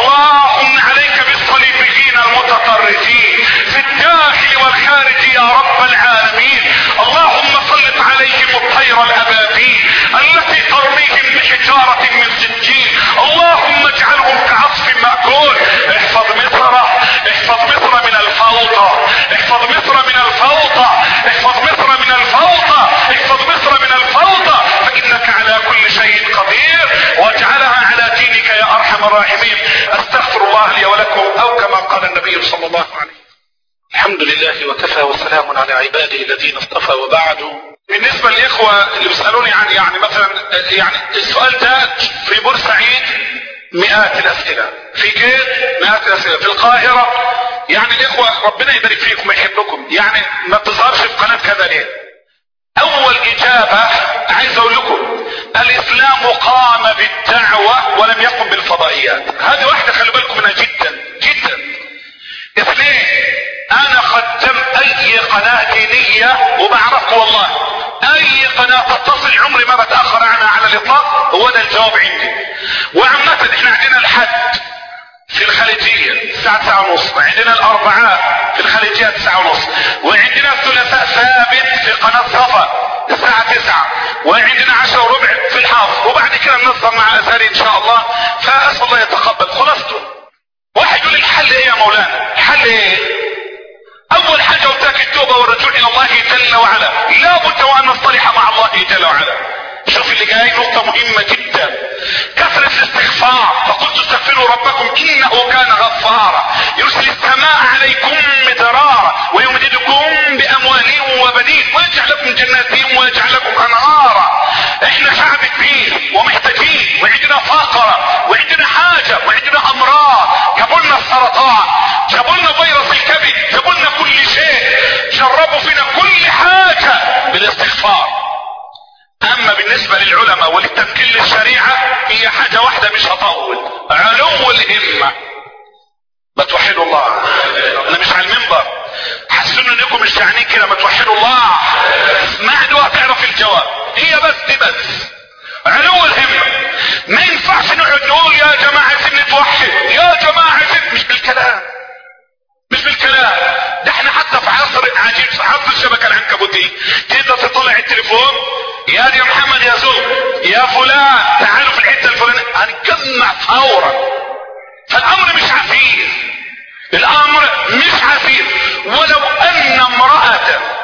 اللهم عليك بالصليبيين المتطرفين في الداخل والخارج يا رب العالمين. اللهم سلط عليهم الطير الابابيل التي ترميهم بحجارة من سجين، اللهم اجعلهم كعصف مأكول. احفظ مصر، احفظ مصر من الفوضى، احفظ مصر من الفوضى، احفظ مصر من الفوضى، احفظ مصر من الفوضى، فانك على كل شيء قدير، واجعلها على دينك يا ارحم الراحمين. استغفر الله لي ولكم، او كما قال النبي صلى الله عليه وسلم. الحمد لله وكفى وسلام على عباده الذين اصطفى، وبعد. بالنسبة للاخوة اللي بيسألوني عن يعني مثلا يعني السؤال ده في بورسعيد مئات الاسئلة، في جيت مئات الاسئلة، في القاهرة يعني الاخوة ربنا يبارك فيكم ويحبكم، يعني ما بتظهرش في قناة كذا ليه؟ اول اجابة عايز اقول لكم الاسلام قام بالدعوة ولم يقم بالفضائيات. هذه واحدة خلوا بالكم منها جدا جدا. اثنين، انا خدم اي قناة دينية وبعرفكم والله، اي قناة تتصل عمري ما بتأخر عنها على الاطلاق، هو ده الجواب عندي. وعامة احنا عندنا الحد في الخليجية الساعة تسعة ونص، وعندنا الاربعاء في الخليجية تسعة ونص، وعندنا الثلاثاء ثابت في قناة صفا الساعة تسعة، وعندنا عشرة وربع في الحافظ، وبعد كده ننظم مع ازهري ان شاء الله. فاسأل الله يتقبل. خلاصته واحد يقول الحل ايه يا مولانا؟ الحل ايه؟ اول حاجة قلتك التوبة والرجوع الى الله جل وعلا، لا بد وان نصطلح مع الله جل وعلا. شوف اللي جاي نقطة مهمة جدا، كثرة الاستغفار. فقلت استغفروا ربكم انه كان غفارا يرسل السماء عليكم مدرارا ويمددكم باموال وبنين ويجعل لكم جنات ويجعل لكم انهارا. احنا شعب كبير ومحتاجين، وعندنا فقرة وعندنا حاجة وعندنا امراض، جابوا لنا السرطان، جابوا لنا فيروس الكبد، جابوا لنا كل شيء، جربوا فينا كل حاجة بالاستغفار. اما بالنسبة للعلماء وللتمكين للشريعة هي حاجة واحدة، مش هطول، علو الهمة. ما توحدوا الله. انا مش على المنبر، حسنوا انكم مش جعانين كده، ما توحدوا الله. اسمعوا هتعرف الجواب، هي بس دي بس، علو الهمة. ما ينفعش نقعد نقول يا جماعة عايزين نتوحد، يا جماعة عايزين، مش بالكلام، مش بالكلام ده. احنا حتى في عصر عجيب، في عصر الشبكة العنكبوتية، تقدر تطلع التليفون، يا يا محمد يا زول يا فلان تعالوا في الحته الفلانيه، هنجمع فورا. فالامر مش عسير، الامر مش عسير. ولو ان امراه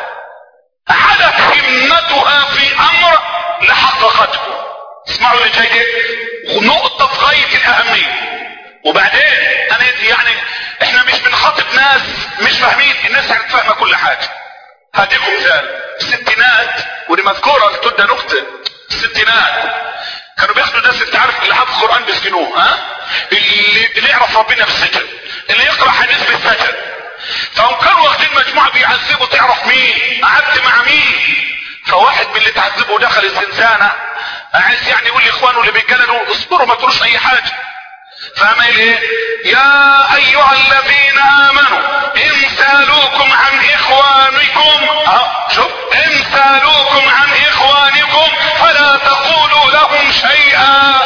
علت همتها في امر لحققته. اسمعوا اللي جاي ده، نقطه في غايه الاهميه. وبعدين انا يعني احنا مش بنخاطب ناس مش فاهمين، الناس فاهمه كل حاجه. هديكم مثال، الستينات ودي مذكوره قلت ده نقطه. الستينات كانوا بياخدوا ناس، انت عارف اللي حافظ القران بيسجنوه، ها، اللي, اللي يعرف ربنا في السجن، اللي يقرا حديث بالسجن. فهم كانوا واخدين مجموعه بيعذبوا، تعرف مين؟ قعدت مع مين؟ فواحد واحد من اللي تعذبه ودخل الزنزانة عايز يعني يقول لاخوانه اللي بيتجلدوا اصبروا ما تقولوش اي حاجة، فعمل ايه؟ يا ايها الذين امنوا ان سالوكم عن اخوانكم، اه شوف، ان سالوكم عن اخوانكم فلا تقولوا لهم شيئا.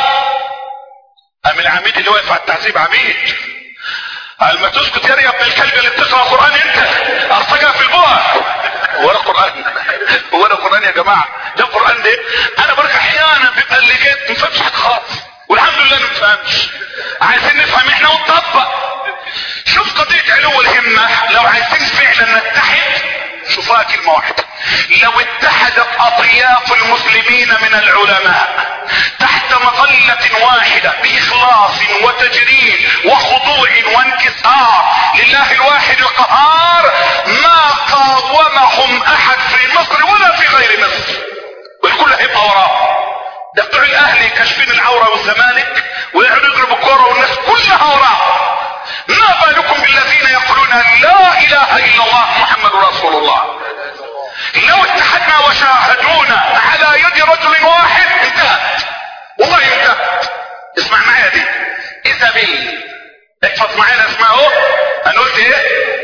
ام العميد اللي واقف على التعذيب عميد قال ما تسكت يا ابن الكلب اللي بتقرا قران انت ارصقها في البوع. هو ده قران؟ هو ده قران يا جماعه؟ ده قران ده؟ انا برك احيانا بيبقى اللي جيت ما فهمش حاجه خالص، والحمد لله ما نفهمش، عايزين نفهم احنا ونطبق. شوف قضيه علو الهمه، لو عايزين فعلا نتحد شوفها كلمه واحده، لو اتحدت اطياف المسلمين من العلماء تحت مظله واحده باخلاص وتجريد وخضوع وانكسار لله الواحد القهار ما قاومهم احد في مصر ولا في غير مصر، والكل هيبقى وراه. ده بتوع الاهلي كاشفين العوره والزمالك ويقعدوا يضربوا الكوره والناس كلها وراه، ما بالكم بالذين يقولون لا اله الا الله محمد رسول الله. لو اتحدنا وشاهدونا على يد رجل واحد انتهت، والله انتهت. اسمع معايا دي، ايزابيل، احفظ معايا اسمها اهو. انا قلت ايه؟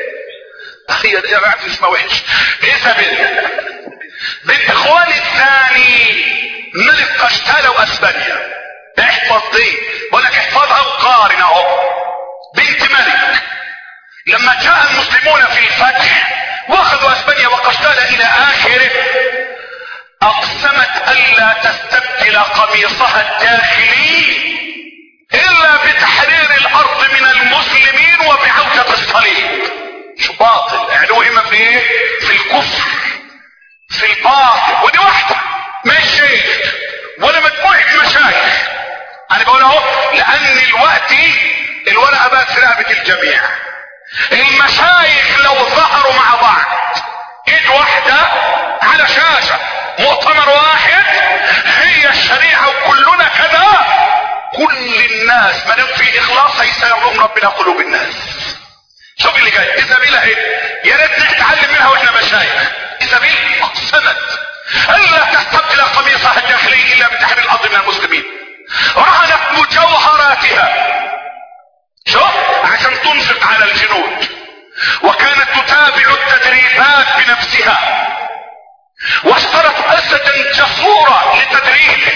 هي دي انا عارف اسمها وحش. ايزابيل بنت اخوان الثاني ملك قشتالة واسبانيا. احفظ دي، بقول لك احفظها وقارن اهو. بنت ملك لما جاء المسلمون في الفتح واخذوا اسبانيا وقشتالة الى اخره، اقسمت الا تستبدل قميصها الداخلي الا بتحرير الارض من المسلمين وبعودة الصليب. شو باطل، علو همة في ايه؟ في الكفر، في الباطل. ودي واحدة مش شيخ ولا مجموعة مشايخ، انا بقول اهو لان الوقت الورقة بقت في رقبة الجميع. المشايخ لو ظهروا مع بعض ايد واحدة على شاشة مؤتمر واحد هي الشريعة وكلنا كذا، كل الناس ما دام في اخلاص هيسيرهم ربنا قلوب الناس. شوف اللي جاي، ايزابيل اهي، يا ريت نتعلم منها واحنا مشايخ. ايزابيل اقسمت الا تستبدل قميصها الداخلي الا بتحرير الارض من المسلمين، رهنت مجوهراتها شوف عشان تنفق على الجنود، وكانت تتابع التدريبات بنفسها، واشترت اسدا جسورة لتدريبه.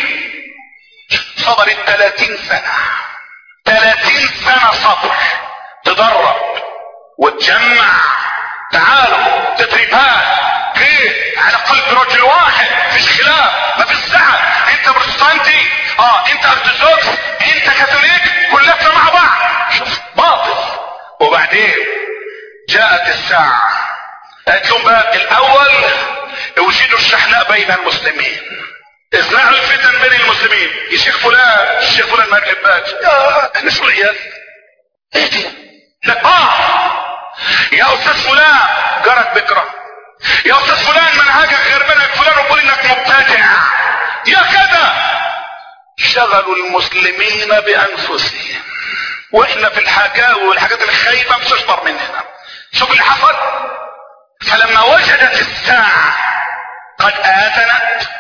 صبرت ثلاثين سنة، ثلاثين سنة صبر، تدرب وتجمع، تعالوا تدريبات ليه؟ على قلب رجل واحد، مفيش خلاف، مفيش زعل، انت بروتستانتي، اه انت ارثوذكس، انت كاثوليك، كلنا مع بعض. شوف باطل. وبعدين جاءت الساعة قالت لهم بقى الاول اوجدوا الشحناء بين المسلمين، ازرعوا الفتن بين المسلمين. يا شيخ فلان، الشيخ فلان ما يحبكش، يا احنا شو العيال؟ ايه دي؟ لا اه يا استاذ فلان جارك بكره، يا استاذ فلان منهجك غير منهج فلان وقول انك مبتدع، يا كذا. شغلوا المسلمين بانفسهم، واحنا في الحكاوي والحاجات الخايبه مش اشطر مننا. شوف اللي حصل، فلما وجدت الساعه قد اذنت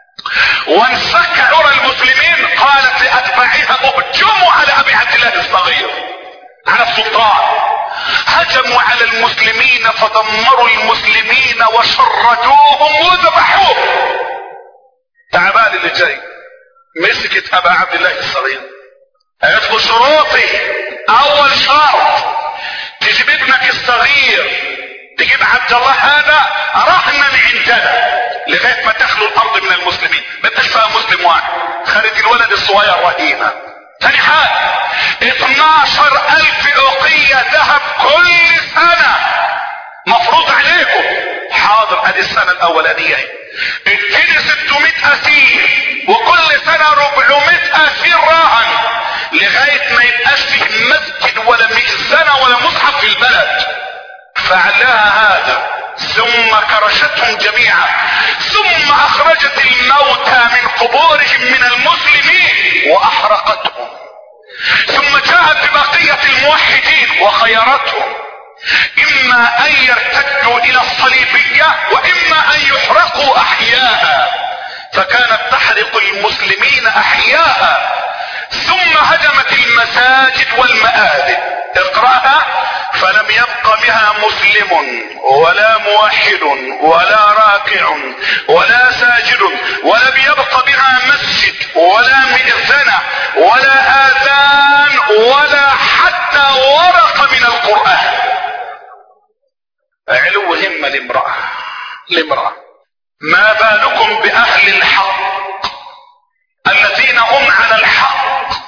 وانفك عرى المسلمين قالت لاتباعها اهجموا على ابي عبد الله الصغير، على السلطان. هجموا على المسلمين فدمروا المسلمين وشردوهم وذبحوهم. تعبان اللي جاي مسكت ابا عبد الله الصغير، قالت له شروطي، اول شرط تجيب ابنك الصغير، تجيب عبد الله هذا رهنا عندنا لغايه ما تخلو الارض من المسلمين، ما تبقاش فيها مسلم واحد، خلت الولد الصغير رهينه. ثاني حاجه اتناشر الف اوقية ذهب كل سنة مفروض عليكم. حاضر، ادي السنة الاولانية اديني ستمائة اسير وكل سنة اربعمائة اسير راهن لغاية ما يبقاش فيه مسجد ولا مئذنة ولا مصحف في البلد. فعلها هذا ثم كرشتهم جميعا، ثم اخرجت الموتى من قبورهم من المسلمين واحرقتهم، ثم جاءت ببقية الموحدين وخيرتهم، اما ان يرتدوا الى الصليبية واما ان يحرقوا احياء، فكانت تحرق المسلمين احياء ثم هدمت المساجد والمآذن. اقرأها: فلم يبق بها مسلم ولا موحد ولا راكع ولا ساجد، ولم يبق بها مسجد ولا مئذنة ولا آذان ولا حتى ورقة من القرآن. علو همة لامرأة لامرأة. ما بالكم بأهل الحق الذين هم على الحق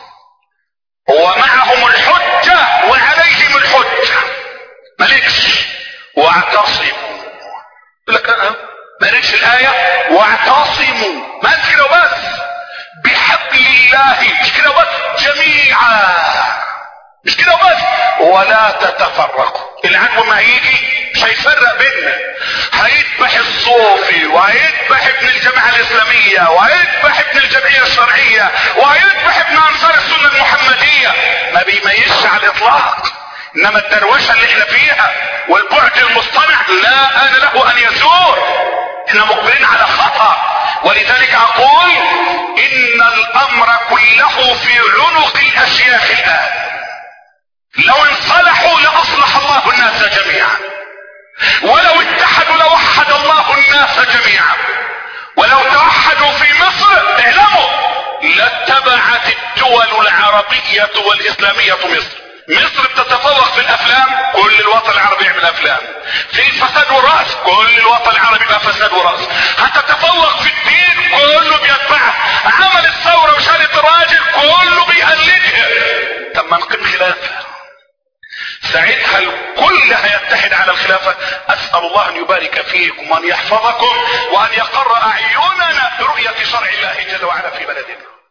ومعهم الحجة وعليهم الحجة. مالكش واعتصموا، يقول لك انا مالكش الآية واعتصموا، ما كده بس بحبل الله، مش كده بس جميعا، مش كده بس ولا تتفرقوا. العدو ما هيجي مش هيفرق بيننا، هيذبح الصوفي وهيذبح ابن الجماعة الإسلامية وهيذبح ابن الجمعية الشرعية وهيذبح ابن أنصار السنة المحمدية، ما بيميزش على الإطلاق. إنما الدروشة اللي احنا فيها والبعد المصطنع لا آن له أن يزور. احنا مقبلين على خطأ، ولذلك أقول إن الأمر كله في عنق الأشياخ الآن. لو انصلحوا لأصلح الله الناس جميعا، ولو اتحدوا لوحد الله الناس جميعا، ولو توحدوا في مصر اعلموا لاتبعت الدول العربية والإسلامية مصر. مصر بتتفوق في الافلام، كل الوطن العربي يعمل افلام. في الفساد والرأس، كل الوطن العربي يبقى فساد ورأس. هتتفوق في الدين، كله بيتبعها. عمل الثورة وشالت الراجل، كله بيقلدها. طب ما نقيم خلافة، ساعتها الكل هيتحد على الخلافة. اسأل الله ان يبارك فيكم وان يحفظكم وان يقر اعيننا برؤية شرع الله جل وعلا في بلدنا.